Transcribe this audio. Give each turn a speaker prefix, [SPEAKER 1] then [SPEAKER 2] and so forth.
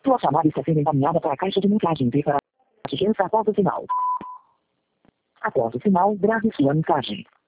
[SPEAKER 1] Sua chamada está sendo encaminhada para a caixa de mensagem para assistência após o sinal. Após o sinal, grave sua mensagem.